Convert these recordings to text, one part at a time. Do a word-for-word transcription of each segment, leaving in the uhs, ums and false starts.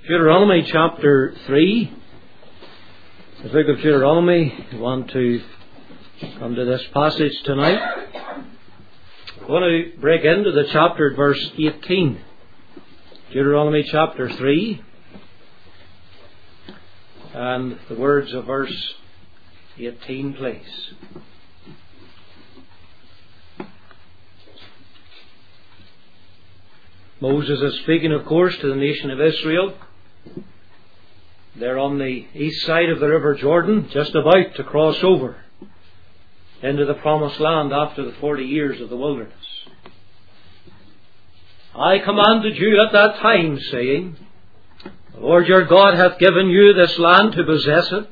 Deuteronomy chapter three. The book of Deuteronomy. We want to come to this passage tonight. I want to break into the chapter at verse eighteen. Deuteronomy chapter three. And the words of verse eighteen, please. Moses is speaking, of course, to the nation of Israel. They're on the east side of the river Jordan, just about to cross over into the promised land after the forty years of the wilderness. I commanded you at that time, saying, the Lord your God hath given you this land to possess it.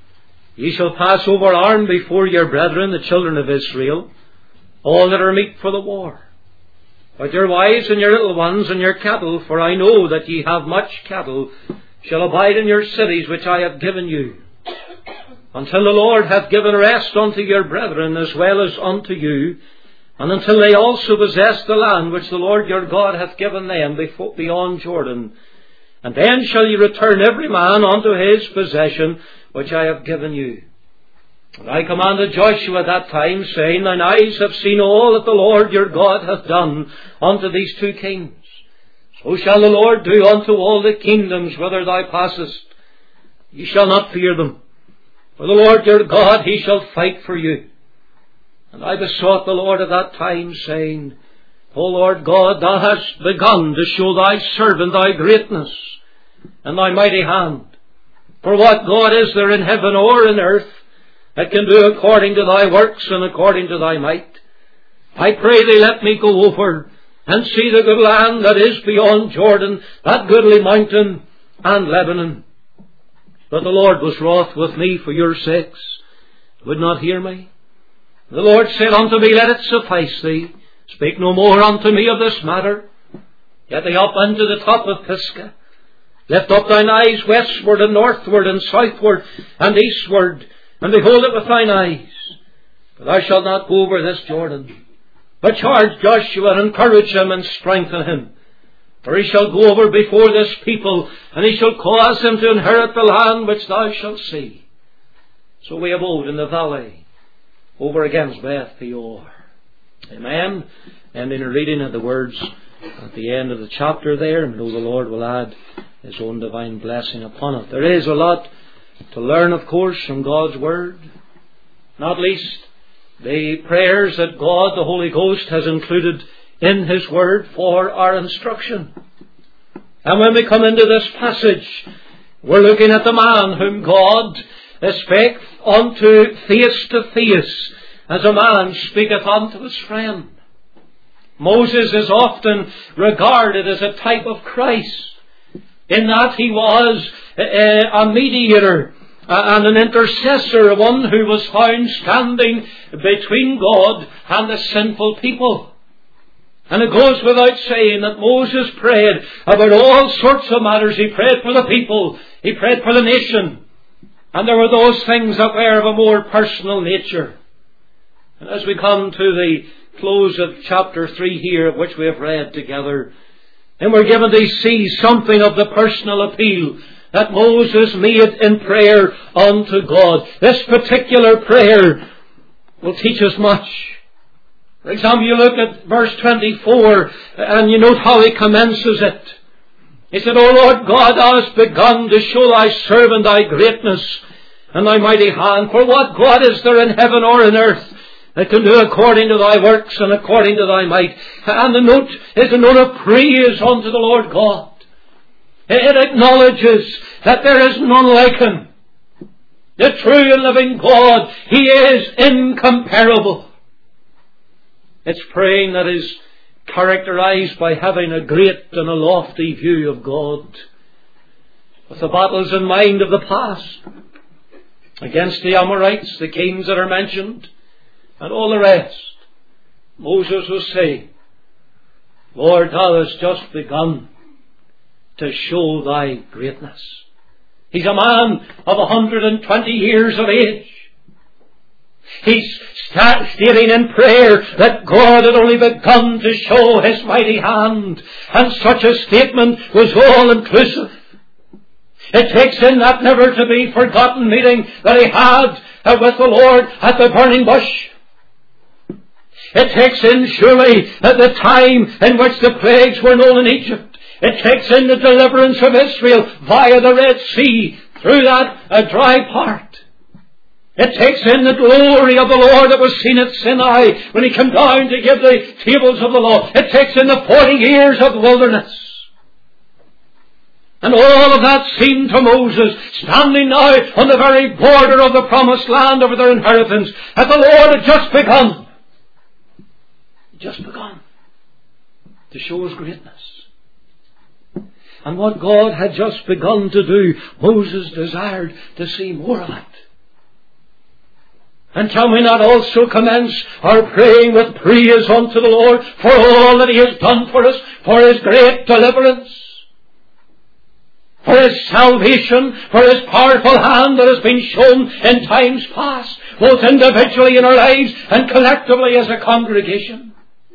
Ye shall pass over armed before your brethren, the children of Israel, all that are meet for the war. But your wives and your little ones and your cattle, for I know that ye have much cattle, shall abide in your cities which I have given you, until the Lord hath given rest unto your brethren as well as unto you, and until they also possess the land which the Lord your God hath given them beyond Jordan. And then shall ye return every man unto his possession which I have given you. And I commanded Joshua at that time, saying, thine eyes have seen all that the Lord your God hath done unto these two kings. So shall the Lord do unto all the kingdoms whither thou passest. Ye shall not fear them. For the Lord your God, he shall fight for you. And I besought the Lord at that time, saying, O Lord God, thou hast begun to show thy servant thy greatness and thy mighty hand. For what God is there in heaven or in earth that can do according to thy works and according to thy might? I pray thee, let me go over and see the good land that is beyond Jordan, that goodly mountain and Lebanon. But the Lord was wroth with me for your sakes, would not hear me. The Lord said unto me, let it suffice thee. Speak no more unto me of this matter. Get thee up unto the top of Pisgah. Lift up thine eyes westward and northward and southward and eastward, and behold it with thine eyes. For thou shalt not go over this Jordan. But charge Joshua and encourage him and strengthen him. For he shall go over before this people, and he shall cause them to inherit the land which thou shalt see. So we abode in the valley over against Beth Peor. Amen. And in a reading of the words at the end of the chapter there, and know the Lord will add his own divine blessing upon it. There is a lot to learn, of course, from God's Word. Not least the prayers that God, the Holy Ghost, has included in His Word for our instruction. And when we come into this passage, we're looking at the man whom God spake unto face to face, as a man speaketh unto his friend. Moses is often regarded as a type of Christ, in that he was a, a mediator and an intercessor, one who was found standing between God and the sinful people. And it goes without saying that Moses prayed about all sorts of matters. He prayed for the people. He prayed for the nation. And there were those things that were of a more personal nature. And as we come to the close of chapter three here, of which we have read together, and we're given to see something of the personal appeal that Moses made in prayer unto God. This particular prayer will teach us much. For example, you look at verse twenty-four, and you note how he commences it. He said, O Lord God, thou hast begun to show thy servant thy greatness and thy mighty hand. For what God is there in heaven or in earth that can do according to thy works and according to thy might? And the note is a note of praise unto the Lord God. It acknowledges that there is none like Him. The true and living God, He is incomparable. It's praying that is characterized by having a great and a lofty view of God, with the battles in mind of the past against the Amorites, the kings that are mentioned, and all the rest. Moses was saying, Lord, thou hast just begun to show thy greatness. He's a man of a hundred and twenty years of age. He's stating in prayer that God had only begun to show His mighty hand, and such a statement was all inclusive. It takes in that never to be forgotten meeting that he had uh, with the Lord at the burning bush. It takes in surely at the time in which the plagues were known in Egypt. It takes in the deliverance of Israel via the Red Sea through that uh, dry part. It takes in the glory of the Lord that was seen at Sinai when he came down to give the tables of the law. It takes in the forty years of the wilderness. And all of that seemed to Moses, standing now on the very border of the promised land over their inheritance, that the Lord had just begun. Just begun to show his greatness. And what God had just begun to do, Moses desired to see more of it. And can we not also commence our praying with praise unto the Lord for all that he has done for us, for his great deliverance, for his salvation, for his powerful hand that has been shown in times past, both individually in our lives and collectively as a congregation?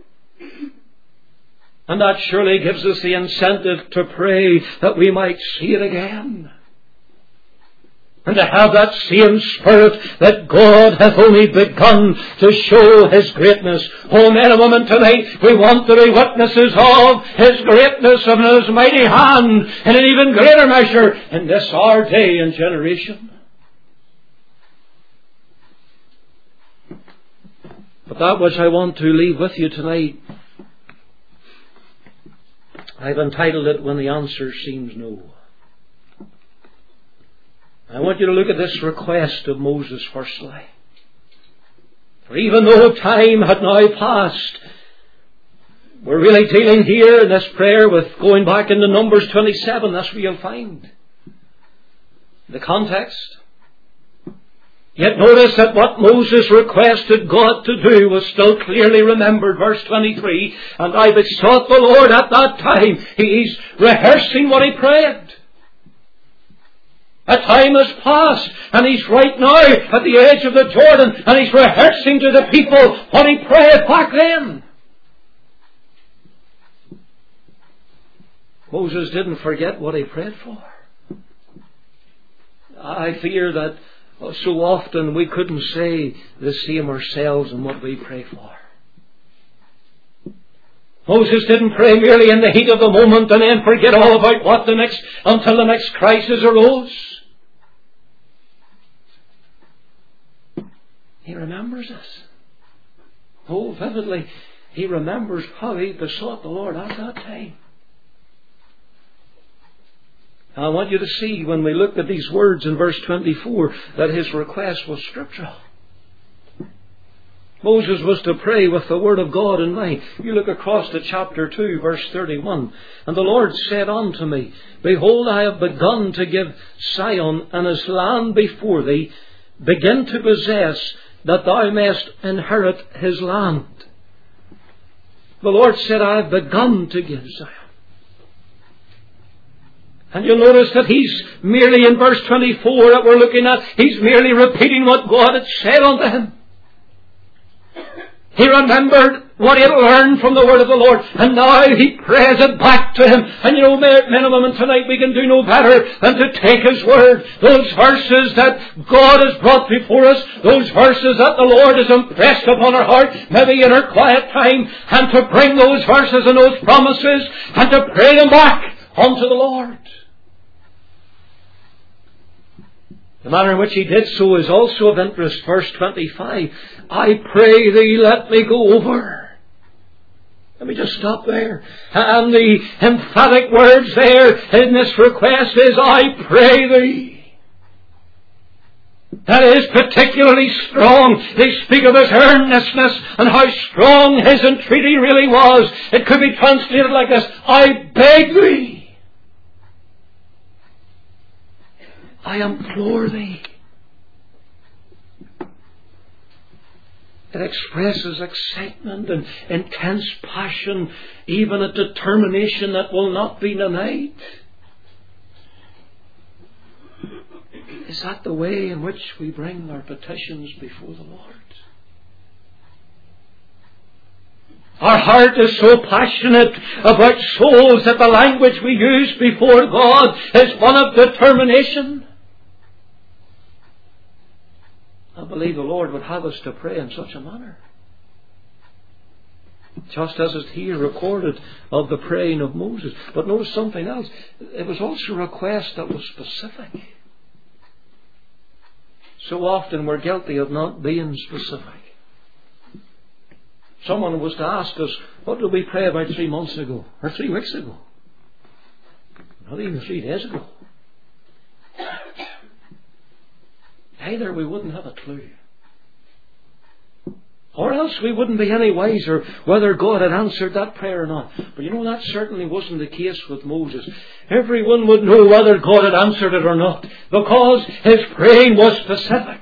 And that surely gives us the incentive to pray that we might see it again. And to have that same spirit that God hath only begun to show his greatness. Oh, men and women, tonight we want to be witnesses of his greatness, of his mighty hand, in an even greater measure in this our day and generation. But that which I want to leave with you tonight, I've entitled it, When the Answer Seems No. I want you to look at this request of Moses firstly. For even though time had now passed, we're really dealing here in this prayer with going back into Numbers twenty-seven. That's where you'll find the context. Yet notice that what Moses requested God to do was still clearly remembered. Verse twenty-three, and I besought the Lord at that time. He's rehearsing what he prayed. A time has passed, and he's right now at the edge of the Jordan, and he's rehearsing to the people what he prayed back then. Moses didn't forget what he prayed for. I fear that so often we couldn't say the same ourselves in what we pray for. Moses didn't pray merely in the heat of the moment and then forget all about what the next, until the next crisis arose. He remembers us. Oh, vividly, he remembers how he besought the Lord at that time. I want you to see when we look at these words in verse twenty-four that his request was scriptural. Moses was to pray with the word of God in mind. You look across to chapter two, verse thirty-one. And the Lord said unto me, Behold, I have begun to give Sion and his land before thee. Begin to possess, that thou mayest inherit his land. The Lord said, I have begun to give Zion. And you'll notice that he's merely in verse twenty-four that we're looking at, he's merely repeating what God had said unto him. He remembered what he had learned from the word of the Lord, and now he prays it back to him. And you know, men and women, tonight we can do no better than to take his word, those verses that God has brought before us, those verses that the Lord has impressed upon our heart, maybe in our quiet time, and to bring those verses and those promises, and to pray them back unto the Lord. The manner in which he did so is also of interest. Verse twenty-five, I pray thee, let me go over. Let me just stop there. And the emphatic words there in this request is, I pray thee. That is particularly strong. They speak of his earnestness and how strong his entreaty really was. It could be translated like this, I beg thee. I implore thee. It expresses excitement and intense passion, even a determination that will not be denied. Is that the way in which we bring our petitions before the Lord? Our heart is so passionate about souls that the language we use before God is one of determination. I believe the Lord would have us to pray in such a manner. Just as it's here recorded of the praying of Moses. But notice something else. It was also a request that was specific. So often we're guilty of not being specific. Someone was to ask us, what did we pray about three months ago? Or three weeks ago? Not even three days ago. Either we wouldn't have a clue. Or else we wouldn't be any wiser whether God had answered that prayer or not. But you know, that certainly wasn't the case with Moses. Everyone would know whether God had answered it or not, because his praying was specific.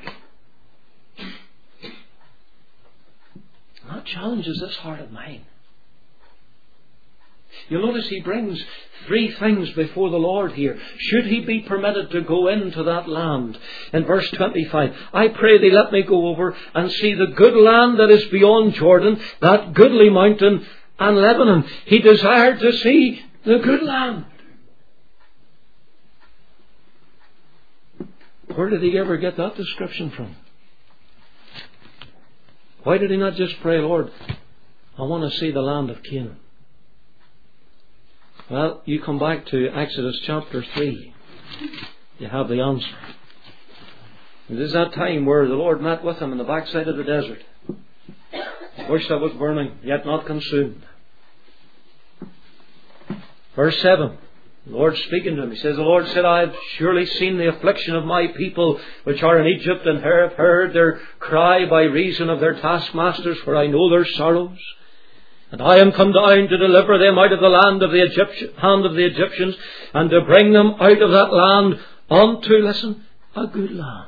That challenges this heart of mine. You'll notice he brings three things before the Lord here. Should he be permitted to go into that land? In verse twenty-five, I pray thee, let me go over and see the good land that is beyond Jordan, that goodly mountain and Lebanon. He desired to see the good land. Where did he ever get that description from? Why did he not just pray, Lord, I want to see the land of Canaan? Well, you come back to Exodus chapter three. You have the answer. It is that time where the Lord met with him in the backside of the desert. A bush that was burning, yet not consumed. Verse seven. The Lord speaking to him, he says, the Lord said, I have surely seen the affliction of my people which are in Egypt, and have heard their cry by reason of their taskmasters, for I know their sorrows. And I am come down to deliver them out of the land of the Egyptian, hand of the Egyptians, and to bring them out of that land unto, listen, a good land.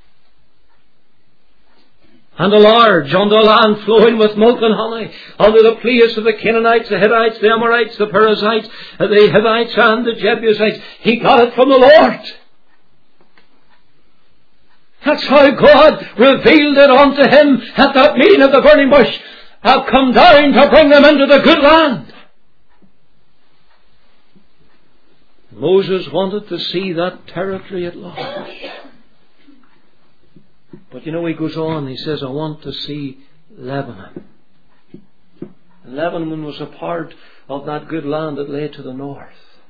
And a large, unto a land flowing with milk and honey, unto the place of the Canaanites, the Hittites, the Amorites, the Perizzites, the Hivites, and the Jebusites. He got it from the Lord. That's how God revealed it unto him at that meeting of the burning bush. I've come down to bring them into the good land. Moses wanted to see that territory at large. But you know, he goes on, he says, I want to see Lebanon. And Lebanon was a part of that good land that lay to the north.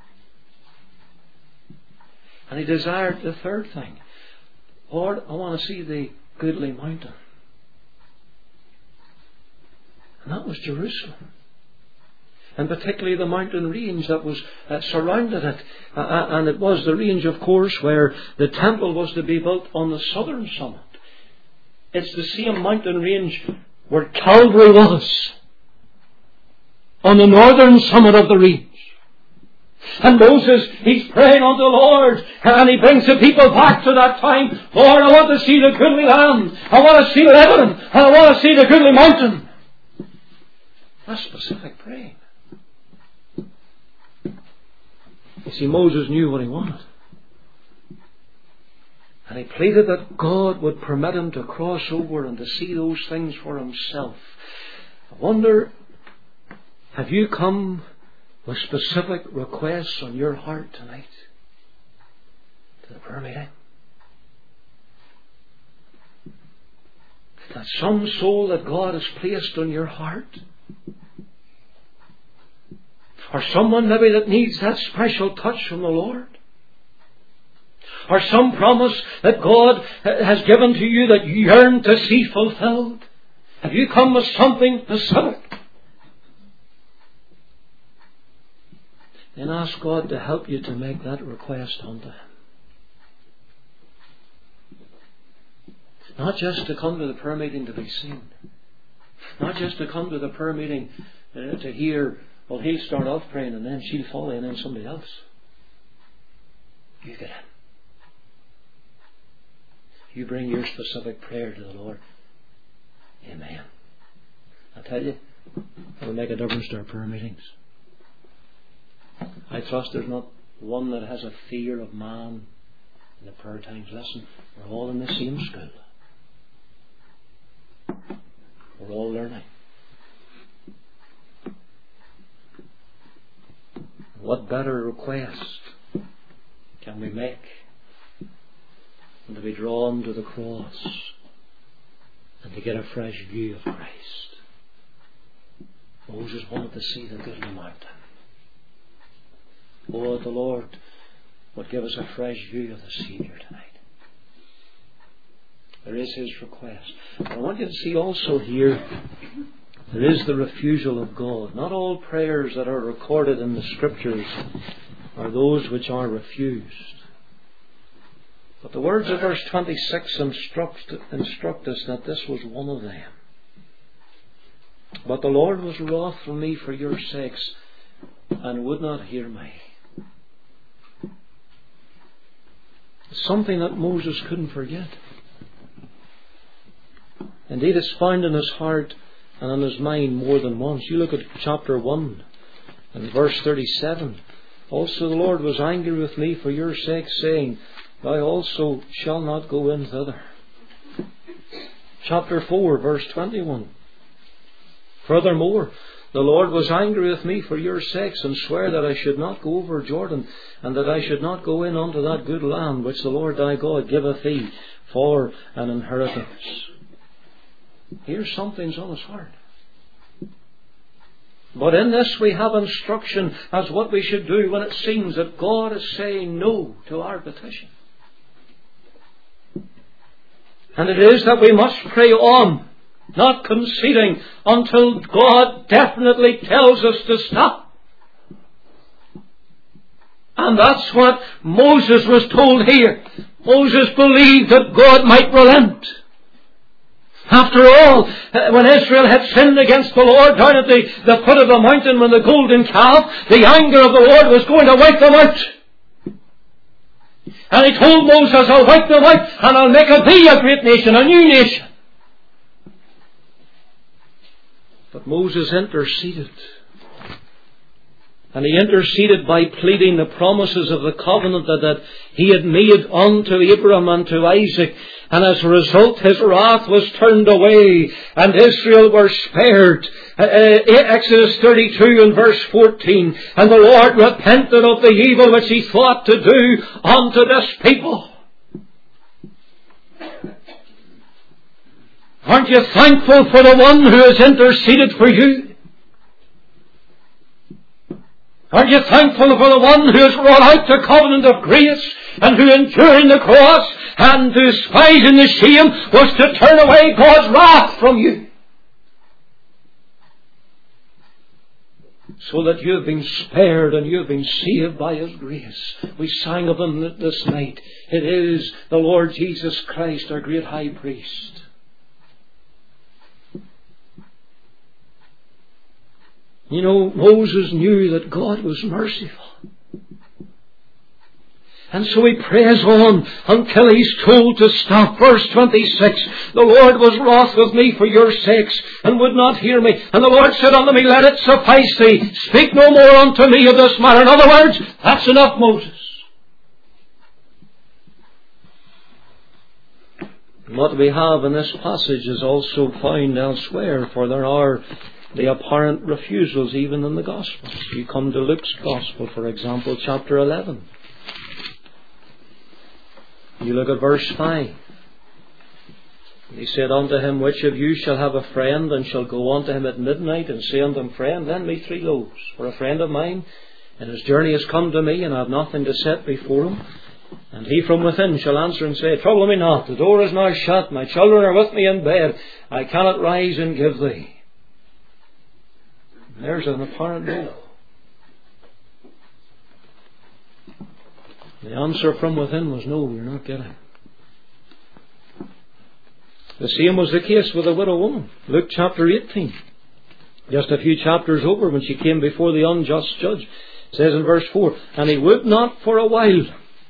And he desired the third thing. Lord, I want to see the goodly mountain. And that was Jerusalem. And particularly the mountain range that was uh, surrounded it. Uh, and it was the range, of course, where the temple was to be built on the southern summit. It's the same mountain range where Calvary was, on the northern summit of the range. And Moses, he's praying unto the Lord, and he brings the people back to that time. Lord, I want to see the goodly land. I want to see Lebanon. And I want to see the goodly mountain. That's specific praying. You see, Moses knew what he wanted. And he pleaded that God would permit him to cross over and to see those things for himself. I wonder, have you come with specific requests on your heart tonight to the prayer meeting? That some soul that God has placed on your heart, or someone maybe that needs that special touch from the Lord, or some promise that God has given to you that you yearn to see fulfilled. Have you come with something specific? Then ask God to help you to make that request unto Him. Not just to come to the prayer meeting to be seen. Not just to come to the prayer meeting uh, to hear, well, he'll start off praying and then she'll follow and then somebody else. You get in. You bring your specific prayer to the Lord. Amen. I tell you, it will make a difference to our prayer meetings. I trust there's not one that has a fear of man in the prayer times. Listen, we're all in the same school. We're all learning. What better request can we make than to be drawn to the cross and to get a fresh view of Christ? Moses wanted to see the goodly mountain. Oh, the Lord would give us a fresh view of the Saviour tonight. There is His request. But I want you to see also here, there is the refusal of God. Not all prayers that are recorded in the Scriptures are those which are refused. But the words of verse twenty-six instruct, instruct us that this was one of them. But the Lord was wroth with me for your sakes, and would not hear me. It's something that Moses couldn't forget. Indeed, it's found in his heart and in his mind more than once. You look at chapter one and verse thirty-seven. Also the Lord was angry with me for your sake, saying, Thou also shalt not go in thither. Chapter four, verse twenty-one. Furthermore, the Lord was angry with me for your sakes, and sware that I should not go over Jordan, and that I should not go in unto that good land which the Lord thy God giveth thee for an inheritance. Here's something's on his heart. But in this we have instruction as what we should do when it seems that God is saying no to our petition. And it is that we must pray on, not conceding until God definitely tells us to stop. And that's what Moses was told here. Moses believed that God might relent. After all, when Israel had sinned against the Lord down at the, the foot of the mountain with the golden calf, the anger of the Lord was going to wipe them out. And He told Moses, I'll wipe them out and I'll make of thee a great nation, a new nation. But Moses interceded. And he interceded by pleading the promises of the covenant that, that he had made unto Abraham and to Isaac. And as a result, his wrath was turned away, and Israel were spared. Uh, Exodus thirty-two and verse fourteen. And the Lord repented of the evil which he thought to do unto this people. Aren't you thankful for the one who has interceded for you? Aren't you thankful for the one who has wrought out the covenant of grace, and who enduring the cross and despising the shame was to turn away God's wrath from you? So that you have been spared and you have been saved by His grace. We sang of Him this night. It is the Lord Jesus Christ, our great high priest. You know, Moses knew that God was merciful. And so he prays on until he's told to stop. Verse twenty-six, the Lord was wroth with me for your sakes, and would not hear me. And the Lord said unto me, Let it suffice thee. Speak no more unto me of this matter. In other words, that's enough, Moses. And what we have in this passage is also found elsewhere, for there are the apparent refusals even in the Gospels. You come to Luke's Gospel, for example, chapter eleven. You look at verse five. He said unto him, Which of you shall have a friend, and shall go unto him at midnight, and say unto him, Friend, lend me three loaves, for a friend of mine, and his journey has come to me, and I have nothing to set before him. And he from within shall answer and say, Trouble me not, the door is now shut, my children are with me in bed, I cannot rise and give thee. There's an apparent no. The answer from within was no, you're not getting. The same was the case with the widow woman. Luke chapter eighteen. Just a few chapters over, when she came before the unjust judge. It says in verse four, And he would not for a while.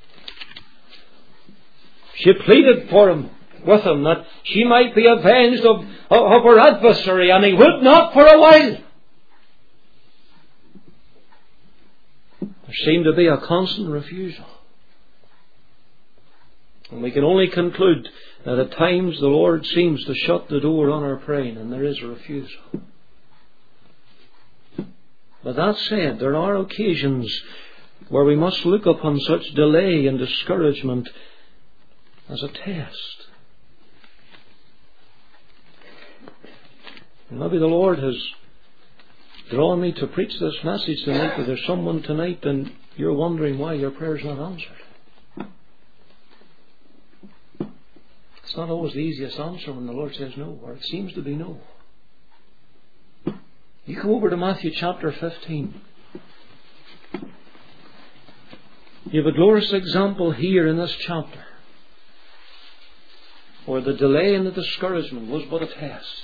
She pleaded for him, with him, that she might be avenged of, of her adversary, and he would not for a while. There seemed to be a constant refusal. And we can only conclude that at times the Lord seems to shut the door on our praying, and there is a refusal. But that said, there are occasions where we must look upon such delay and discouragement as a test. And maybe the Lord has drawn me to preach this message tonight, but there's someone tonight and you're wondering why your prayer's not answered. It's not always the easiest answer when the Lord says no, or it seems to be no. You come over to Matthew chapter fifteen. You have a glorious example here in this chapter where the delay and the discouragement was but a test.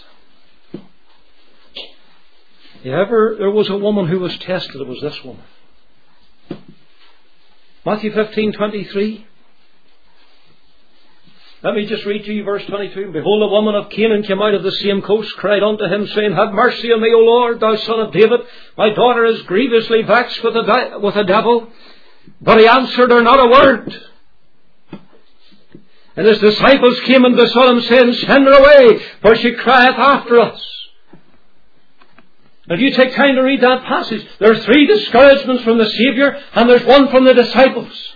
If ever there was a woman who was tested, it was this woman. Matthew fifteen twenty-three. Let me just read to you verse twenty-two. Behold, a woman of Canaan came out of the same coast, cried unto him, saying, Have mercy on me, O Lord, thou son of David. My daughter is grievously vexed with a, di- with a devil. But he answered her not a word. And his disciples came and besought him, saying, Send her away, for she crieth after us. If you take time to read that passage, there are three discouragements from the Saviour, and there's one from the disciples.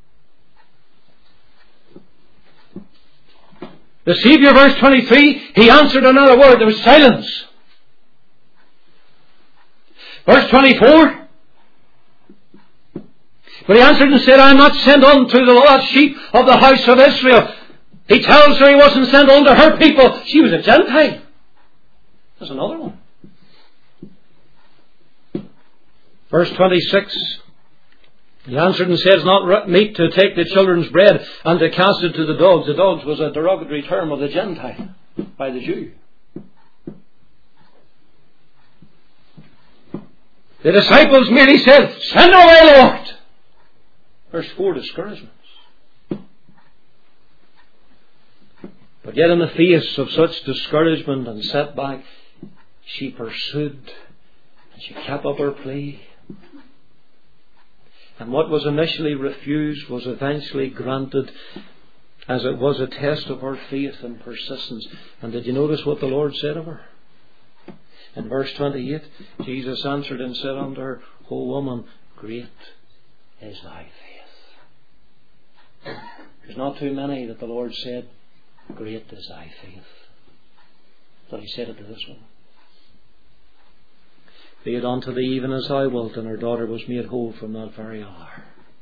The Saviour, verse twenty-three, he answered another word. There was silence. Verse twenty-four, but he answered and said, I am not sent unto the lost sheep of the house of Israel. He tells her he wasn't sent unto her people. She was a Gentile. There's another one. Verse twenty-six, he answered and said, It's not meet to take the children's bread and to cast it to the dogs. The dogs was a derogatory term of the Gentile by the Jew. The disciples merely said, Send her away, Lord. There's four discouragements. But yet in the face of such discouragement and setback, she pursued and she kept up her plea. And what was initially refused was eventually granted, as it was a test of her faith and persistence. And did you notice what the Lord said of her? In verse twenty-eight, Jesus answered and said unto her, O woman, great is thy faith. There's not too many that the Lord said, Great is thy faith. But he said it to this woman. Be it unto thee even as thou wilt, and her daughter was made whole from that very hour.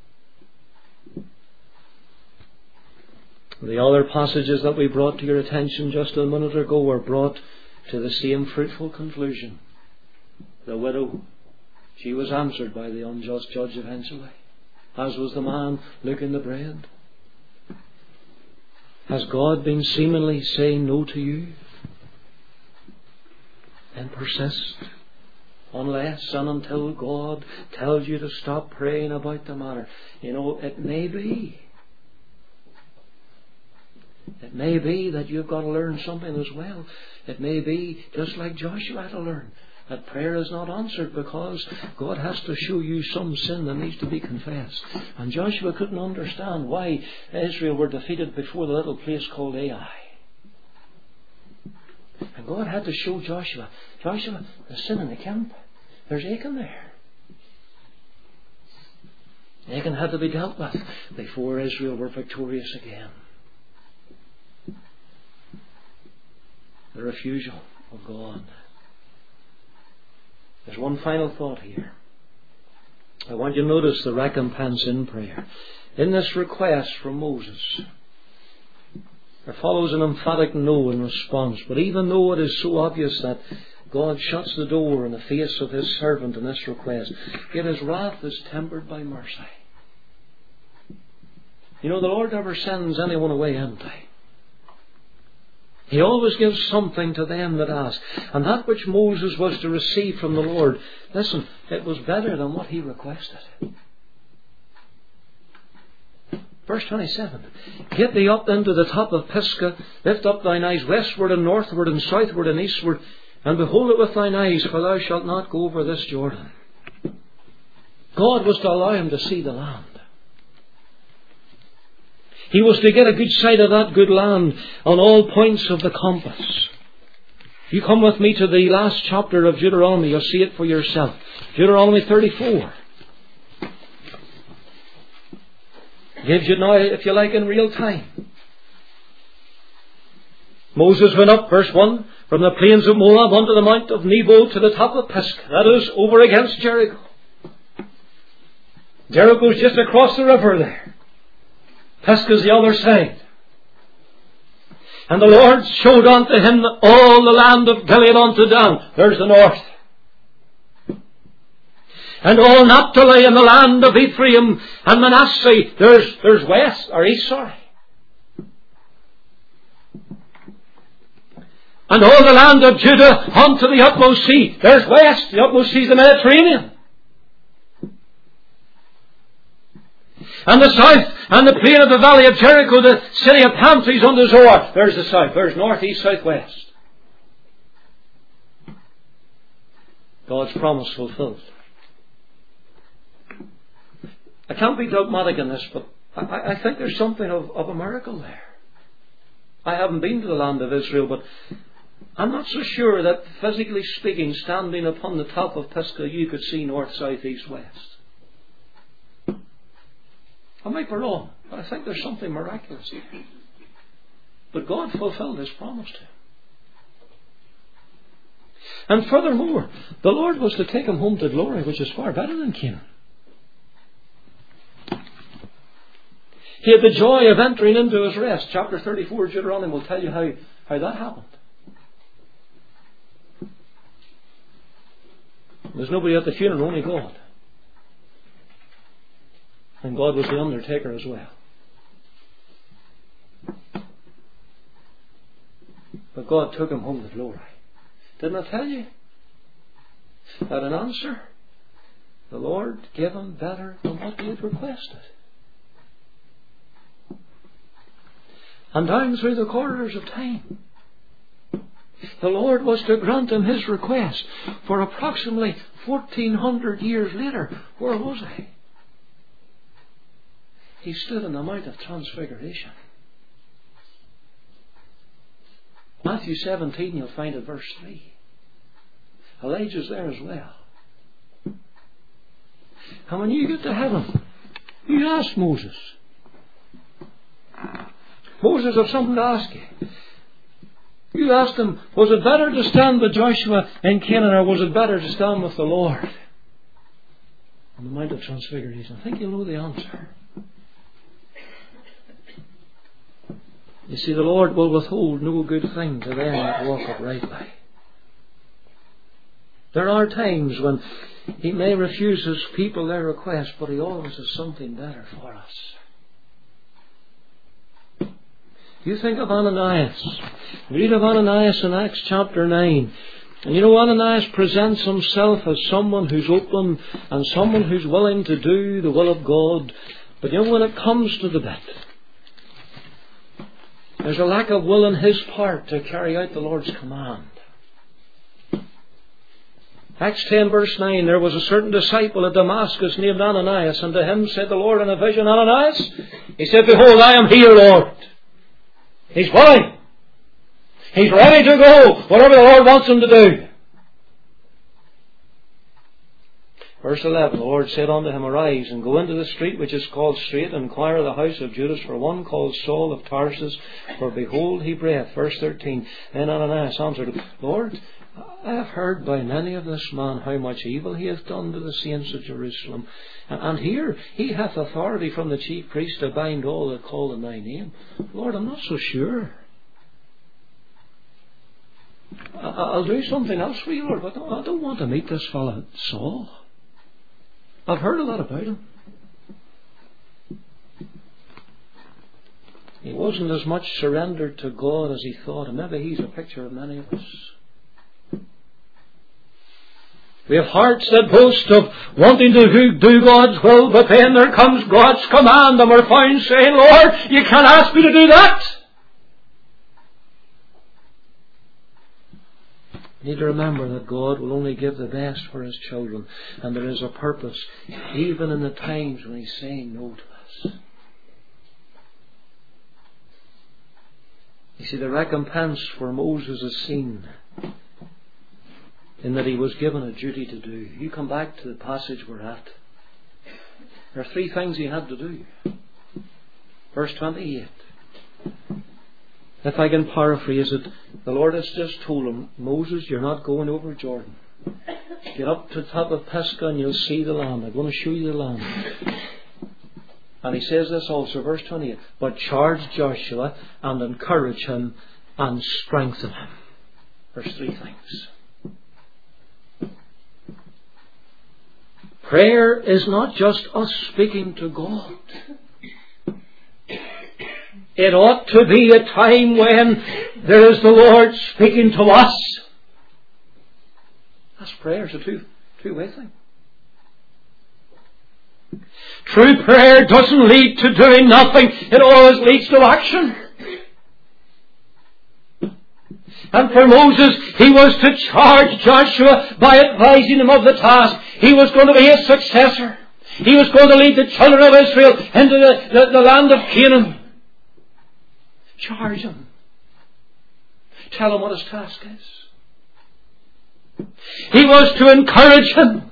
The other passages that we brought to your attention just a minute ago were brought to the same fruitful conclusion. The widow, she was answered by the unjust judge eventually, as was the man looking the bread. Has God been seemingly saying no to you? Then persist. Unless and until God tells you to stop praying about the matter. You know, it may be. It may be that you've got to learn something as well. It may be, just like Joshua had to learn, that prayer is not answered because God has to show you some sin that needs to be confessed. And Joshua couldn't understand why Israel were defeated before the little place called Ai. And God had to show Joshua, Joshua, there's sin in the camp. There's Achan there. Achan had to be dealt with before Israel were victorious again. The refusal of God. There's one final thought here. I want you to notice the recompense in prayer. In this request from Moses, there follows an emphatic no in response. But even though it is so obvious that God shuts the door in the face of His servant in this request, yet His wrath is tempered by mercy. You know, the Lord never sends anyone away empty. He always gives something to them that ask. And that which Moses was to receive from the Lord, listen, it was better than what he requested. Verse twenty-seven, Get thee up into the top of Pisgah, lift up thine eyes westward and northward and southward and eastward, and behold it with thine eyes, for thou shalt not go over this Jordan. God was to allow him to see the land. He was to get a good sight of that good land on all points of the compass. If you come with me to the last chapter of Deuteronomy, you'll see it for yourself. Deuteronomy thirty-four. Gives you now, if you like, in real time. Moses went up, verse one, from the plains of Moab unto the mount of Nebo to the top of Pisgah. That is over against Jericho. Jericho's just across the river there. Pisgah's the other side. And the Lord showed unto him all the land of Gilead unto Dan. There's the north. And all Naphtali and the land of Ephraim and Manasseh. There's, there's west, or east, sorry. And all the land of Judah unto the utmost sea. There's west. The utmost sea is the Mediterranean. And the south, and the plain of the valley of Jericho, the city of palm trees unto Zoar. There's the south. There's north, east, south, west. God's promise fulfilled. I can't be dogmatic in this, but I, I think there's something of, of a miracle there. I haven't been to the land of Israel, but I'm not so sure that, physically speaking, standing upon the top of Pisgah, you could see north, south, east, west. I might be wrong, but I think there's something miraculous here. But God fulfilled His promise to him. And furthermore, the Lord was to take him home to glory, which is far better than Canaan. He had the joy of entering into His rest. Chapter thirty-four of Deuteronomy will tell you how, how that happened. There's nobody at the funeral, only God. And God was the undertaker as well. But God took him home to glory. Didn't I tell you that in answer, the Lord gave him better than what he had requested? And down through the corridors of time, the Lord was to grant him his request. For approximately fourteen hundred years later, where was he? He stood on the Mount of Transfiguration. Matthew seventeen, you'll find it verse three. Elijah's there as well. And when you get to heaven, you ask Moses. Moses, I've something to ask you. You asked him, was it better to stand with Joshua in Canaan, or was it better to stand with the Lord on the Mount of Transfiguration? I think you'll know the answer. You see, the Lord will withhold no good thing to them that walk uprightly. There are times when He may refuse His people their request, but He always has something better for us. You think of Ananias. Read of Ananias in Acts chapter nine. And you know, Ananias presents himself as someone who's open and someone who's willing to do the will of God. But you know, when it comes to the bit, there's a lack of will on his part to carry out the Lord's command. Acts ten verse nine, there was a certain disciple at Damascus named Ananias, and to him said the Lord in a vision, Ananias? He said, Behold, I am here, Lord. He's willing. He's ready to go, whatever the Lord wants him to do. Verse eleven, the Lord said unto him, Arise, and go into the street which is called Straight, and inquire of the house of Judas for one called Saul of Tarsus, for behold, he prayeth. Verse thirteen, then Ananias answered, Lord, I have heard by many of this man how much evil he hath done to the saints of Jerusalem. And here he hath authority from the chief priest to bind all that call in thy name. Lord, I'm not so sure. I'll do something else for you, Lord, but I don't want to meet this fellow Saul. I've heard a lot about him. He wasn't as much surrendered to God as he thought, and maybe he's a picture of many of us. We have hearts that boast of wanting to do God's will, but then there comes God's command and we're found saying, Lord, you can't ask me to do that. You need to remember that God will only give the best for His children, and there is a purpose even in the times when He's saying no to us. You see, the recompense for Moses is seen in that he was given a duty to do. You come back to the passage we're at. There are three things he had to do. Verse twenty-eight. If I can paraphrase it, the Lord has just told him, Moses, you're not going over Jordan. Get up to the top of Pisgah and you'll see the land. I'm going to show you the land. And he says this also, verse twenty-eight. But charge Joshua and encourage him and strengthen him. There's three things. Prayer is not just us speaking to God. It ought to be a time when there is the Lord speaking to us. That's prayer. It's a two, two-way thing. True prayer doesn't lead to doing nothing. It always leads to action. And for Moses, he was to charge Joshua by advising him of the task. He was going to be his successor. He was going to lead the children of Israel into the, the, the land of Canaan. Charge him. Tell him what his task is. He was to encourage him.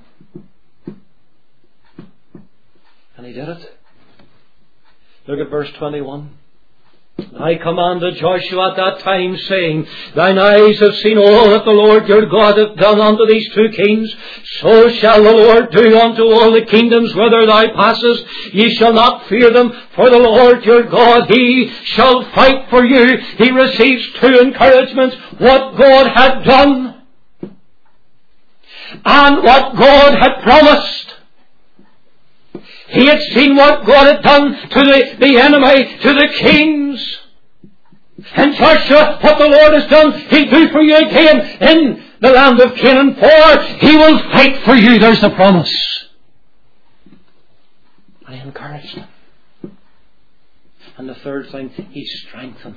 And he did it. Look at verse twenty-one. I commanded Joshua at that time, saying, Thine eyes have seen all that the Lord your God hath done unto these two kings. So shall the Lord do unto all the kingdoms whither thou passest. Ye shall not fear them, for the Lord your God, He shall fight for you. He receives two encouragements. What God had done and what God had promised. He had seen what God had done to the, the enemy, to the kings. And Joshua, what the Lord has done, He'll do for you again in the land of Canaan, for He will fight for you. There's the promise. And He encouraged them. And the third thing, He strengthened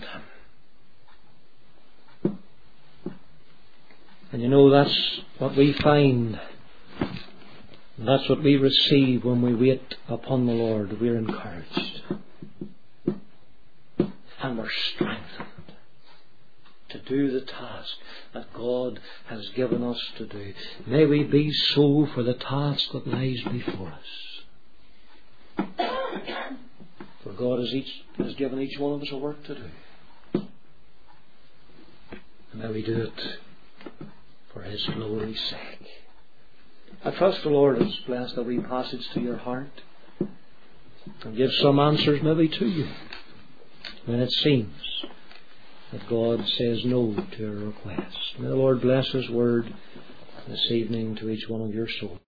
him. And you know, that's what we find. That's what we receive when we wait upon the Lord. We're encouraged. And we're strengthened to do the task that God has given us to do. May we be so for the task that lies before us. For God has, each, has given each one of us a work to do. And may we do it for His glory's sake. I trust the Lord has blessed every passage to your heart and give some answers maybe to you when it seems that God says no to your request. May the Lord bless His word this evening to each one of your souls.